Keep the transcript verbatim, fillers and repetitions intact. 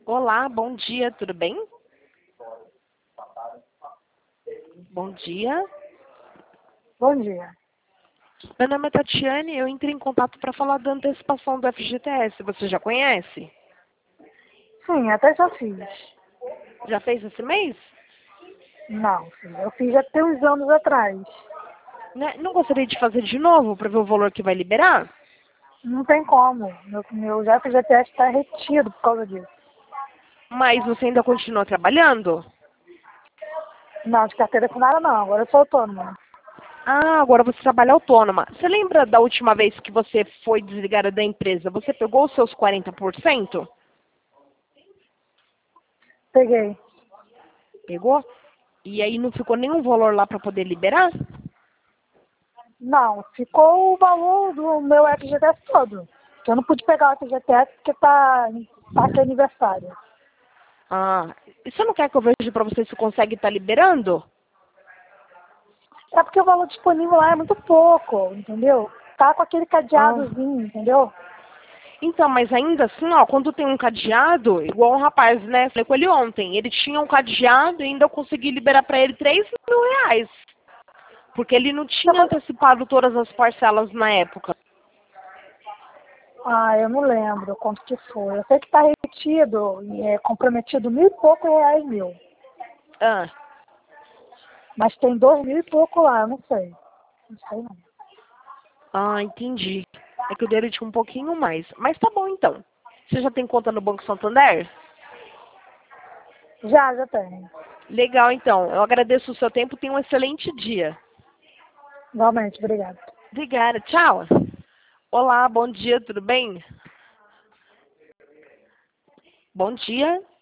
Olá, bom dia, tudo bem? Bom dia. Bom dia. Meu nome é Tatiane, eu entrei em contato para falar da antecipação do F G T S. Você já conhece? Sim, até já fiz. Já fez esse mês? Não, sim, eu fiz já tem uns anos atrás. Né? Não gostaria de fazer de novo para ver o valor que vai liberar? Não tem como. Meu, meu F G T S está retido por causa disso. Mas você ainda continua trabalhando? Não, de carteira assinada não, agora eu sou autônoma. Ah, agora você trabalha autônoma. Você lembra da última vez que você foi desligada da empresa? Você pegou os seus quarenta por cento? Peguei. Pegou? E aí não ficou nenhum valor lá para poder liberar? Não, ficou o valor do meu F G T S todo. Eu não pude pegar o F G T S porque tá, tá aqui aniversário. Ah, e você não quer que eu veja para você se consegue estar liberando? É porque o valor disponível lá é muito pouco, entendeu? Tá com aquele Ah. cadeadozinho, entendeu? Então, mas ainda assim, ó, quando tem um cadeado, igual um rapaz, né? Falei com ele ontem, ele tinha um cadeado e ainda eu consegui liberar para ele três mil reais. Porque ele não tinha antecipado todas as parcelas na época. Ah, eu não lembro quanto que foi. Eu sei que está retido e é comprometido mil e pouco reais mil. Ah, Mas tem dois mil e pouco lá, eu não sei. Não sei não. ah, entendi. É que o dele tinha um pouquinho mais. Mas tá bom então. Você já tem conta no Banco Santander? Já, já tem. Legal então. Eu agradeço o seu tempo. Tenha um excelente dia. Igualmente, obrigada. Obrigada. Tchau. Olá, bom dia, tudo bem? Bom dia.